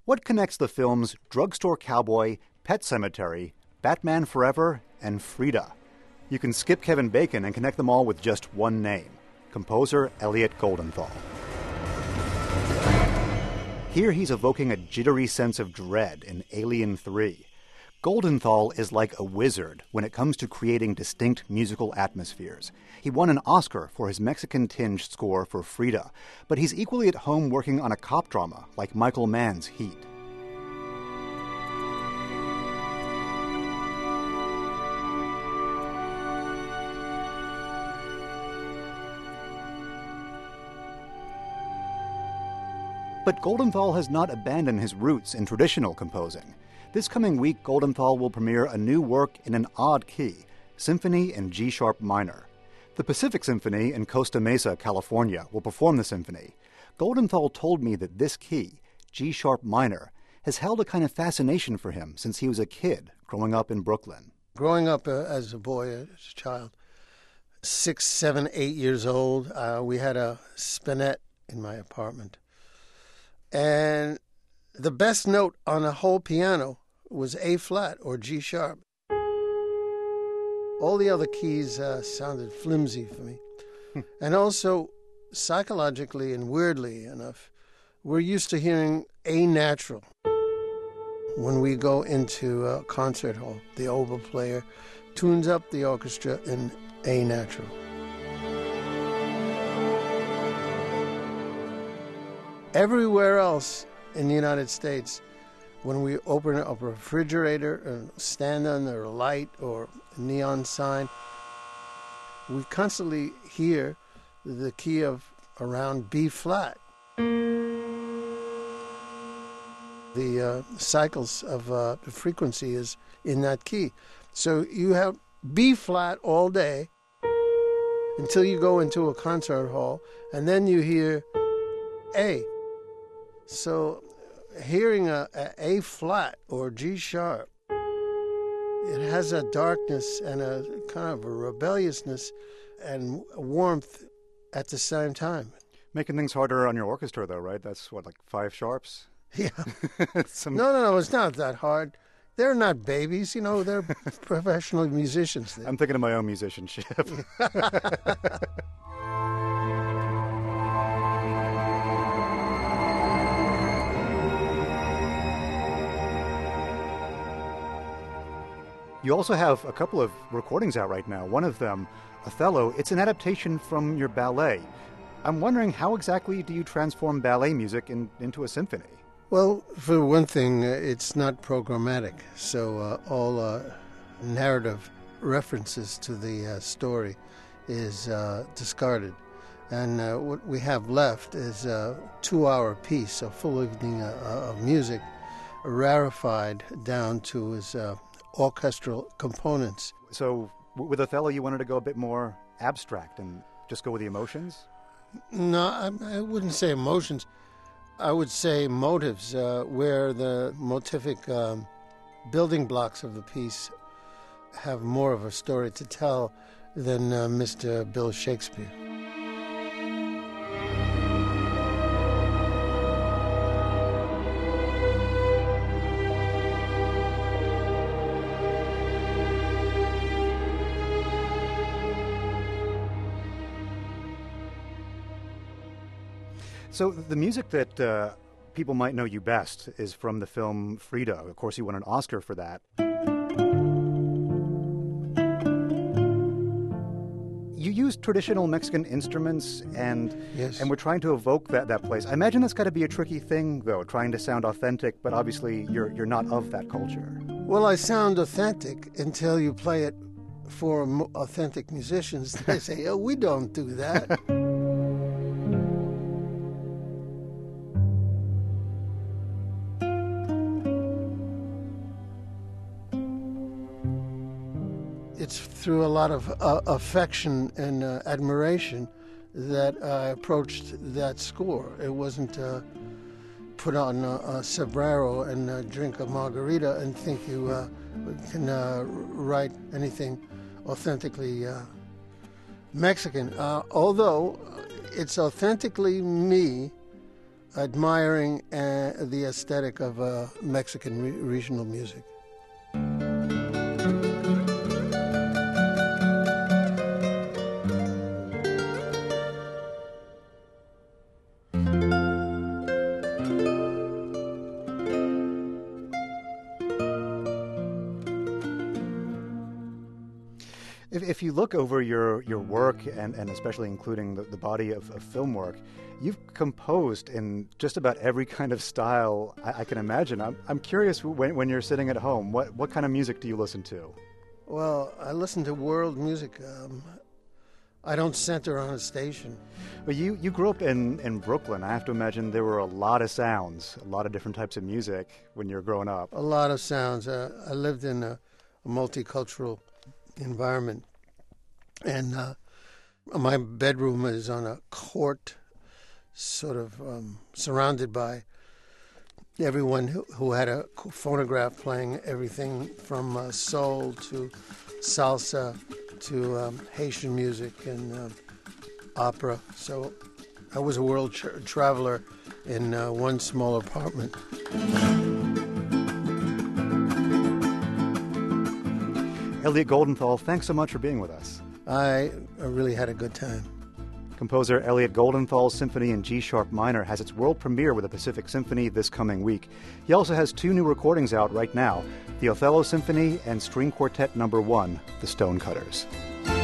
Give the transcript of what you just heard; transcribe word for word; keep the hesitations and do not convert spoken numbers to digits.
What connects the films Drugstore Cowboy, Pet Sematary, Batman Forever, and Frida? You can skip Kevin Bacon and connect them all with just one name: composer Elliot Goldenthal. Here he's evoking a jittery sense of dread in Alien three. Goldenthal is like a wizard when it comes to creating distinct musical atmospheres. He won an Oscar for his Mexican-tinged score for Frida, but he's equally at home working on a cop drama like Michael Mann's Heat. But Goldenthal has not abandoned his roots in traditional composing. This coming week, Goldenthal will premiere a new work in an odd key, Symphony in G-sharp minor. The Pacific Symphony in Costa Mesa, California, will perform the symphony. Goldenthal told me that this key, G-sharp minor, has held a kind of fascination for him since he was a kid growing up in Brooklyn. Growing up uh, as a boy, as a child, six, seven, eight years old, uh, we had a spinet in my apartment. And the best note on a whole piano was A flat or G sharp. All the other keys uh, sounded flimsy for me. And also, psychologically and weirdly enough, we're used to hearing A natural. When we go into a concert hall, the oboe player tunes up the orchestra in A natural. Everywhere else in the United States, when we open up a refrigerator, a stand-on or a light or a neon sign, we constantly hear the key of around B flat. The uh, cycles of uh, the frequency is in that key. So you have B flat all day until you go into a concert hall, and then you hear A. So hearing a, a A flat or G sharp, it has a darkness and a kind of a rebelliousness and warmth at the same time. Making things harder on your orchestra, though, right? That's what, like five sharps? Yeah. Some... No, no, no, it's not that hard. They're not babies, you know, they're professional musicians. I'm thinking of my own musicianship. You also have a couple of recordings out right now. One of them, Othello, it's an adaptation from your ballet. I'm wondering, how exactly do you transform ballet music in, into a symphony? Well, for one thing, uh, it's not programmatic, so uh, all uh, narrative references to the uh, story is uh, discarded. And uh, what we have left is a two-hour piece, a full evening uh, of music, rarefied down to his uh, orchestral components. So with Othello, you wanted to go a bit more abstract and just go with the emotions? No, I, I wouldn't say emotions. I would say motives, uh, where the motivic um, building blocks of the piece have more of a story to tell than uh, Mister Bill Shakespeare. So the music that uh, people might know you best is from the film Frida. Of course, you won an Oscar for that. You use traditional Mexican instruments, and yes. and we're trying to evoke that, that place. I imagine that's got to be a tricky thing, though, trying to sound authentic, but obviously you're you're not of that culture. Well, I sound authentic until you play it for authentic musicians. They say, oh, we don't do that. It's through a lot of uh, affection and uh, admiration that I approached that score. It wasn't uh, put on a, a sombrero and uh, drink a margarita and think you uh, can uh, write anything authentically uh, Mexican. Uh, although it's authentically me admiring uh, the aesthetic of uh, Mexican re- regional music. If, if you look over your, your work, and, and especially including the, the body of, of film work, you've composed in just about every kind of style I, I can imagine. I'm, I'm curious, when, when you're sitting at home, what, what kind of music do you listen to? Well, I listen to world music. Um, I don't center on a station. Well, you, you grew up in, in Brooklyn. I have to imagine there were a lot of sounds, a lot of different types of music when you were growing up. A lot of sounds. Uh, I lived in a, a multicultural environment, and uh, my bedroom is on a court, sort of um, surrounded by everyone who, who had a phonograph playing everything from uh, soul to salsa to um, Haitian music and uh, opera. So I was a world tra- traveler in uh, one small apartment. Elliot Goldenthal, thanks so much for being with us. I really had a good time. Composer Elliot Goldenthal's Symphony in G-sharp minor has its world premiere with the Pacific Symphony this coming week. He also has two new recordings out right now, the Othello Symphony and String Quartet Number One, The Stonecutters.